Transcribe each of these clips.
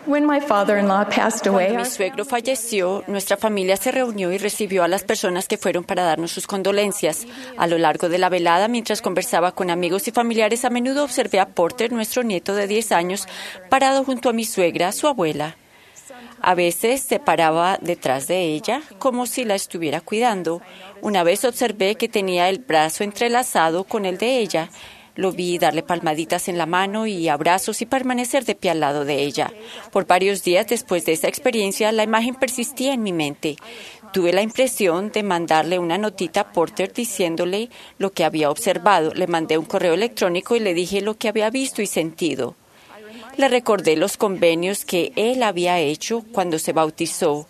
When my father-in-law passed away, Cuando mi suegro falleció, nuestra familia se reunió y recibió a las personas que fueron para darnos sus condolencias. A lo largo de la velada, mientras conversaba con amigos y familiares, a menudo observé a Porter, nuestro nieto de 10 años, parado junto a mi suegra, su abuela. A veces se paraba detrás de ella, como si la estuviera cuidando. Una vez observé que tenía el brazo entrelazado con el de ella. Lo vi darle palmaditas en la mano y abrazos y permanecer de pie al lado de ella. Por varios días después de esa experiencia, la imagen persistía en mi mente. Tuve la impresión de mandarle una notita a Porter diciéndole lo que había observado. Le mandé un correo electrónico y le dije lo que había visto y sentido. Le recordé los convenios que él había hecho cuando se bautizó,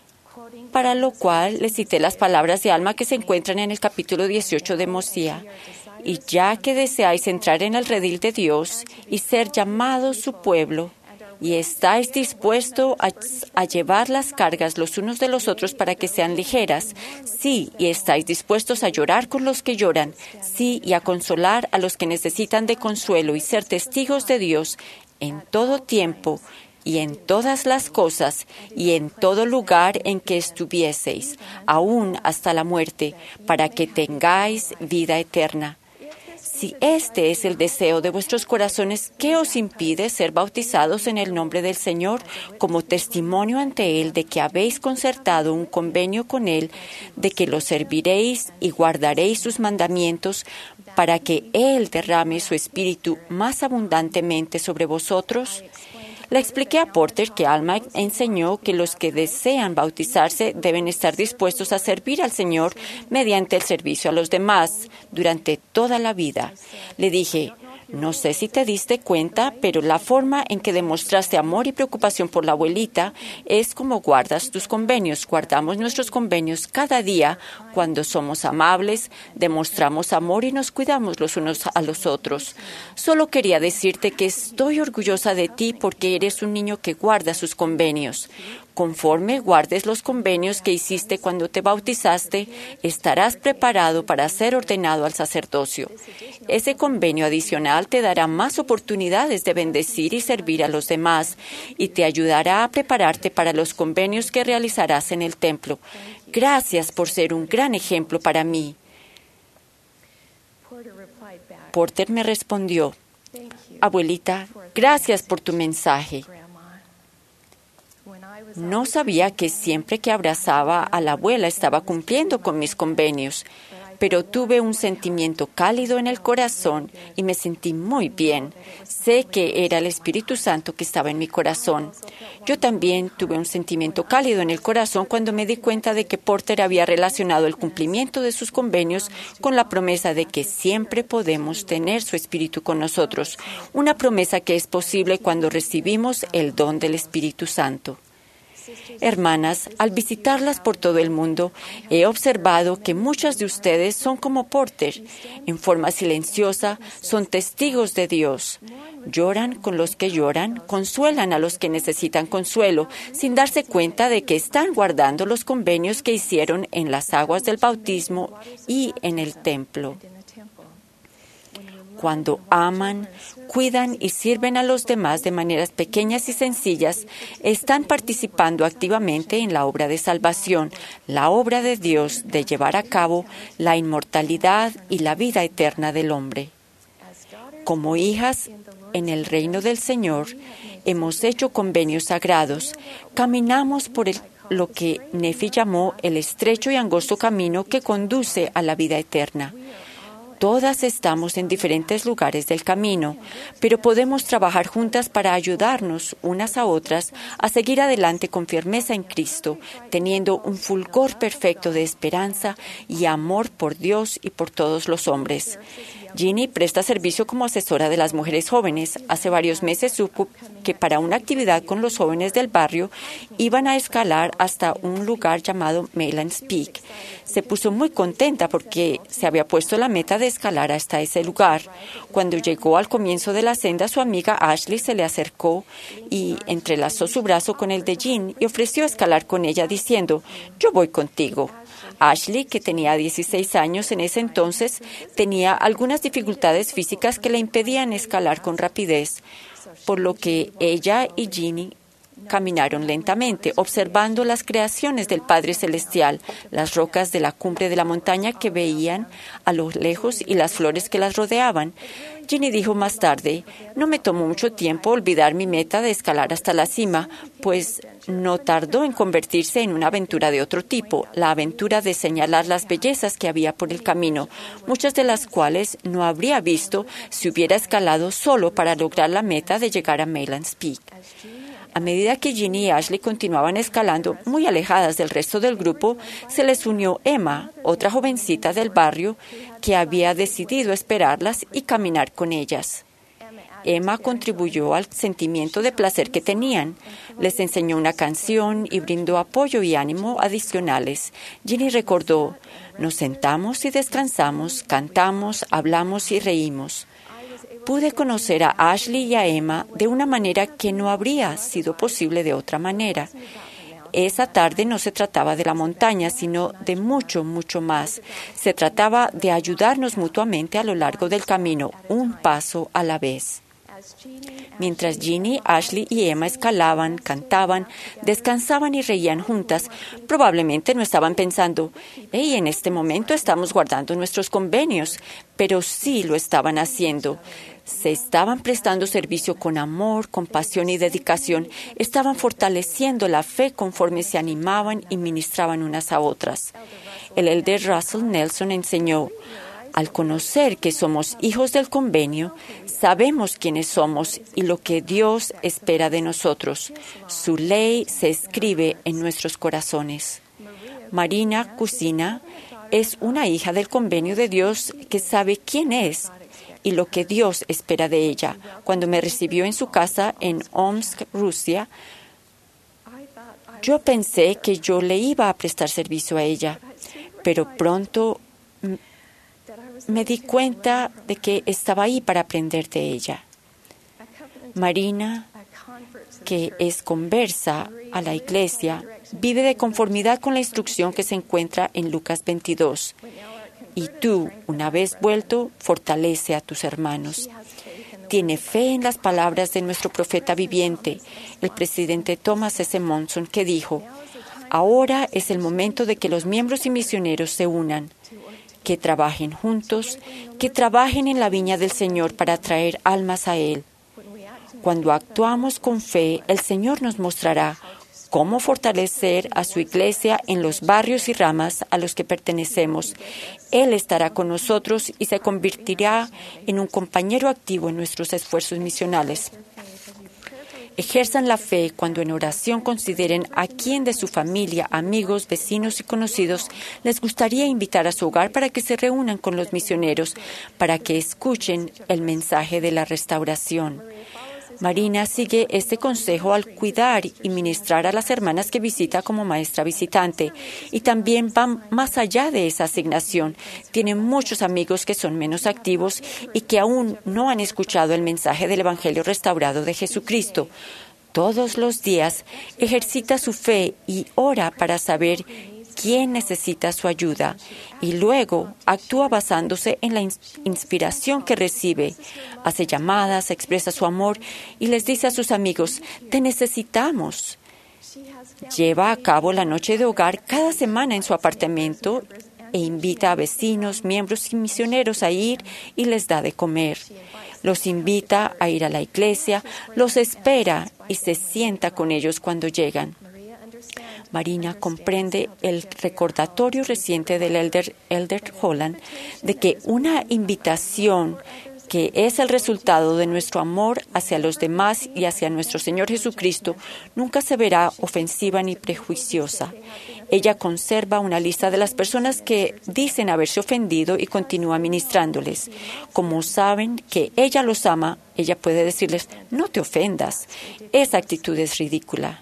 para lo cual le cité las palabras de Alma que se encuentran en el capítulo 18 de Mosía. Y ya que deseáis entrar en el redil de Dios y ser llamados su pueblo, y estáis dispuestos a llevar las cargas los unos de los otros para que sean ligeras, sí, y estáis dispuestos a llorar con los que lloran, sí, y a consolar a los que necesitan de consuelo y ser testigos de Dios en todo tiempo, y en todas las cosas, y en todo lugar en que estuvieseis, aún hasta la muerte, para que tengáis vida eterna. Si este es el deseo de vuestros corazones, ¿qué os impide ser bautizados en el nombre del Señor como testimonio ante Él de que habéis concertado un convenio con Él, de que lo serviréis y guardaréis sus mandamientos, para que Él derrame su espíritu más abundantemente sobre vosotros? Le expliqué a Porter que Alma enseñó que los que desean bautizarse deben estar dispuestos a servir al Señor mediante el servicio a los demás durante toda la vida. Le dije, no sé si te diste cuenta, pero la forma en que demostraste amor y preocupación por la abuelita es como guardas tus convenios. Guardamos nuestros convenios cada día cuando somos amables, demostramos amor y nos cuidamos los unos a los otros. Solo quería decirte que estoy orgullosa de ti porque eres un niño que guarda sus convenios. Conforme guardes los convenios que hiciste cuando te bautizaste, estarás preparado para ser ordenado al sacerdocio. Ese convenio adicional te dará más oportunidades de bendecir y servir a los demás y te ayudará a prepararte para los convenios que realizarás en el templo. Gracias por ser un gran ejemplo para mí. Porter me respondió, abuelita, gracias por tu mensaje. No sabía que siempre que abrazaba a la abuela estaba cumpliendo con mis convenios, pero tuve un sentimiento cálido en el corazón y me sentí muy bien. Sé que era el Espíritu Santo que estaba en mi corazón. Yo también tuve un sentimiento cálido en el corazón cuando me di cuenta de que Porter había relacionado el cumplimiento de sus convenios con la promesa de que siempre podemos tener su Espíritu con nosotros, una promesa que es posible cuando recibimos el don del Espíritu Santo. Hermanas, al visitarlas por todo el mundo, he observado que muchas de ustedes son como Porter. En forma silenciosa, son testigos de Dios. Lloran con los que lloran, consuelan a los que necesitan consuelo, sin darse cuenta de que están guardando los convenios que hicieron en las aguas del bautismo y en el templo. Cuando aman, cuidan y sirven a los demás de maneras pequeñas y sencillas, están participando activamente en la obra de salvación, la obra de Dios de llevar a cabo la inmortalidad y la vida eterna del hombre. Como hijas en el reino del Señor, hemos hecho convenios sagrados, caminamos por lo que Nefi llamó el estrecho y angosto camino que conduce a la vida eterna. Todas estamos en diferentes lugares del camino, pero podemos trabajar juntas para ayudarnos unas a otras a seguir adelante con firmeza en Cristo, teniendo un fulgor perfecto de esperanza y amor por Dios y por todos los hombres. Ginny presta servicio como asesora de las mujeres jóvenes. Hace varios meses supo que para una actividad con los jóvenes del barrio iban a escalar hasta un lugar llamado Maylands Peak. Se puso muy contenta porque se había puesto la meta de escalar hasta ese lugar. Cuando llegó al comienzo de la senda, su amiga Ashley se le acercó y entrelazó su brazo con el de Jean y ofreció escalar con ella diciendo, «Yo voy contigo». Ashley, que tenía 16 años en ese entonces, tenía algunas dificultades físicas que le impedían escalar con rapidez, por lo que ella y Ginny caminaron lentamente, observando las creaciones del Padre Celestial, las rocas de la cumbre de la montaña que veían a lo lejos y las flores que las rodeaban. Ginny dijo más tarde: no me tomó mucho tiempo olvidar mi meta de escalar hasta la cima, pues no tardó en convertirse en una aventura de otro tipo, la aventura de señalar las bellezas que había por el camino, muchas de las cuales no habría visto si hubiera escalado solo para lograr la meta de llegar a Maylands Peak. A medida que Ginny y Ashley continuaban escalando muy alejadas del resto del grupo, se les unió Emma, otra jovencita del barrio, que había decidido esperarlas y caminar con ellas. Emma contribuyó al sentimiento de placer que tenían. Les enseñó una canción y brindó apoyo y ánimo adicionales. Ginny recordó: nos sentamos y descansamos, cantamos, hablamos y reímos. Pude conocer a Ashley y a Emma de una manera que no habría sido posible de otra manera. Esa tarde no se trataba de la montaña, sino de mucho, mucho más. Se trataba de ayudarnos mutuamente a lo largo del camino, un paso a la vez. Mientras Ginny, Ashley y Emma escalaban, cantaban, descansaban y reían juntas, probablemente no estaban pensando: «Hey, en este momento estamos guardando nuestros convenios», pero sí lo estaban haciendo. Se estaban prestando servicio con amor, compasión y dedicación. Estaban fortaleciendo la fe conforme se animaban y ministraban unas a otras. El elder Russell Nelson enseñó: al conocer que somos hijos del convenio, sabemos quiénes somos y lo que Dios espera de nosotros. Su ley se escribe en nuestros corazones. Marina Cusina es una hija del convenio de Dios que sabe quién es y lo que Dios espera de ella. Cuando me recibió en su casa en Omsk, Rusia, yo pensé que yo le iba a prestar servicio a ella, pero pronto me di cuenta de que estaba ahí para aprender de ella. Marina, que es conversa a la iglesia, vive de conformidad con la instrucción que se encuentra en Lucas 22. Y tú, una vez vuelto, fortalece a tus hermanos. Tiene fe en las palabras de nuestro profeta viviente, el presidente Thomas S. Monson, que dijo: ahora es el momento de que los miembros y misioneros se unan, que trabajen juntos, que trabajen en la viña del Señor para traer almas a Él. Cuando actuamos con fe, el Señor nos mostrará cómo fortalecer a su iglesia en los barrios y ramas a los que pertenecemos. Él estará con nosotros y se convertirá en un compañero activo en nuestros esfuerzos misionales. Ejerzan la fe cuando en oración consideren a quién de su familia, amigos, vecinos y conocidos les gustaría invitar a su hogar para que se reúnan con los misioneros, para que escuchen el mensaje de la restauración. Marina sigue este consejo al cuidar y ministrar a las hermanas que visita como maestra visitante, y también va más allá de esa asignación. Tiene muchos amigos que son menos activos y que aún no han escuchado el mensaje del Evangelio restaurado de Jesucristo. Todos los días ejercita su fe y ora para saber quién necesita su ayuda, y luego actúa basándose en la inspiración que recibe. Hace llamadas, expresa su amor y les dice a sus amigos: «Te necesitamos». Lleva a cabo la noche de hogar cada semana en su apartamento e invita a vecinos, miembros y misioneros a ir y les da de comer. Los invita a ir a la iglesia, los espera y se sienta con ellos cuando llegan. Marina comprende el recordatorio reciente del elder Holland de que una invitación que es el resultado de nuestro amor hacia los demás y hacia nuestro Señor Jesucristo nunca se verá ofensiva ni prejuiciosa. Ella conserva una lista de las personas que dicen haberse ofendido y continúa ministrándoles. Como saben que ella los ama, ella puede decirles: «No te ofendas». Esa actitud es ridícula.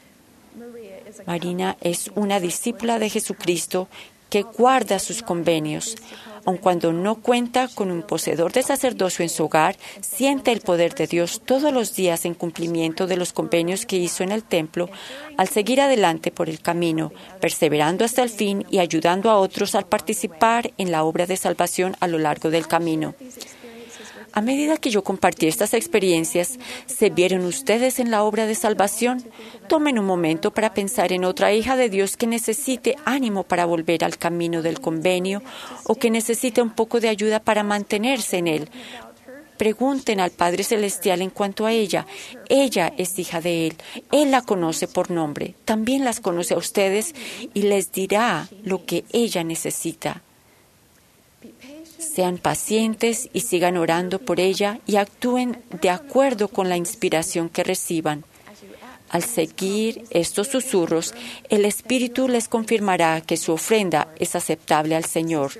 Marina es una discípula de Jesucristo que guarda sus convenios. Aun cuando no cuenta con un poseedor de sacerdocio en su hogar, siente el poder de Dios todos los días en cumplimiento de los convenios que hizo en el templo, al seguir adelante por el camino, perseverando hasta el fin y ayudando a otros al participar en la obra de salvación a lo largo del camino. A medida que yo compartí estas experiencias, ¿se vieron ustedes en la obra de salvación? Tomen un momento para pensar en otra hija de Dios que necesite ánimo para volver al camino del convenio o que necesite un poco de ayuda para mantenerse en él. Pregunten al Padre Celestial en cuanto a ella. Ella es hija de Él. Él la conoce por nombre. También las conoce a ustedes y les dirá lo que ella necesita. Sean pacientes y sigan orando por ella y actúen de acuerdo con la inspiración que reciban. Al seguir estos susurros, el Espíritu les confirmará que su ofrenda es aceptable al Señor.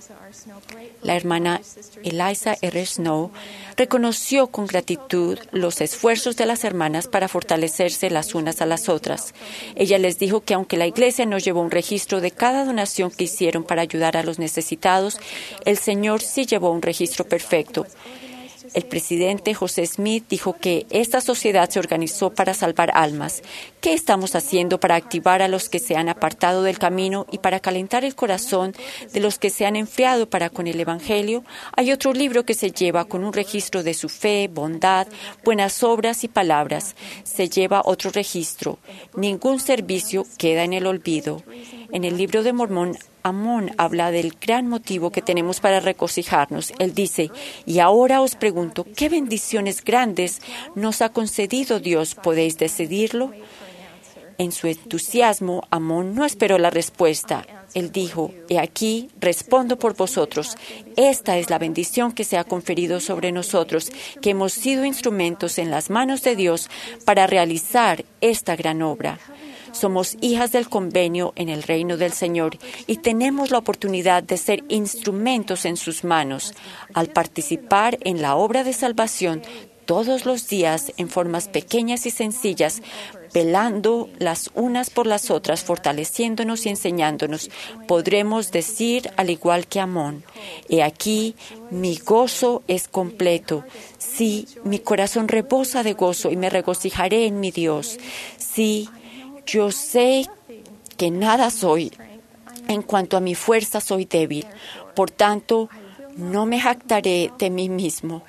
La hermana Eliza R. Snow reconoció con gratitud los esfuerzos de las hermanas para fortalecerse las unas a las otras. Ella les dijo que aunque la iglesia no llevó un registro de cada donación que hicieron para ayudar a los necesitados, el Señor sí llevó un registro perfecto. El presidente José Smith dijo que esta sociedad se organizó para salvar almas. ¿Qué estamos haciendo para activar a los que se han apartado del camino y para calentar el corazón de los que se han enfriado para con el Evangelio? Hay otro libro que se lleva con un registro de su fe, bondad, buenas obras y palabras. Se lleva otro registro. Ningún servicio queda en el olvido. En el libro de Mormón, Amón habla del gran motivo que tenemos para regocijarnos. Él dice, y ahora os pregunto, ¿qué bendiciones grandes nos ha concedido Dios? ¿Podéis decidirlo? En su entusiasmo, Amón no esperó la respuesta. Él dijo, he aquí, respondo por vosotros. Esta es la bendición que se ha conferido sobre nosotros, que hemos sido instrumentos en las manos de Dios para realizar esta gran obra. Somos hijas del convenio en el reino del Señor y tenemos la oportunidad de ser instrumentos en sus manos. Al participar en la obra de salvación todos los días en formas pequeñas y sencillas, velando las unas por las otras, fortaleciéndonos y enseñándonos, podremos decir al igual que Amón, he aquí, mi gozo es completo. Sí, mi corazón rebosa de gozo y me regocijaré en mi Dios. Sí, yo sé que nada soy. En cuanto a mi fuerza, soy débil. Por tanto, no me jactaré de mí mismo,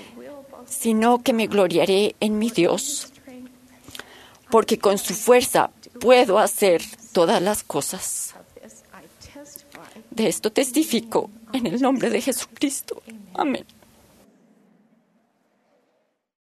sino que me gloriaré en mi Dios, porque con su fuerza puedo hacer todas las cosas. De esto testifico en el nombre de Jesucristo. Amén.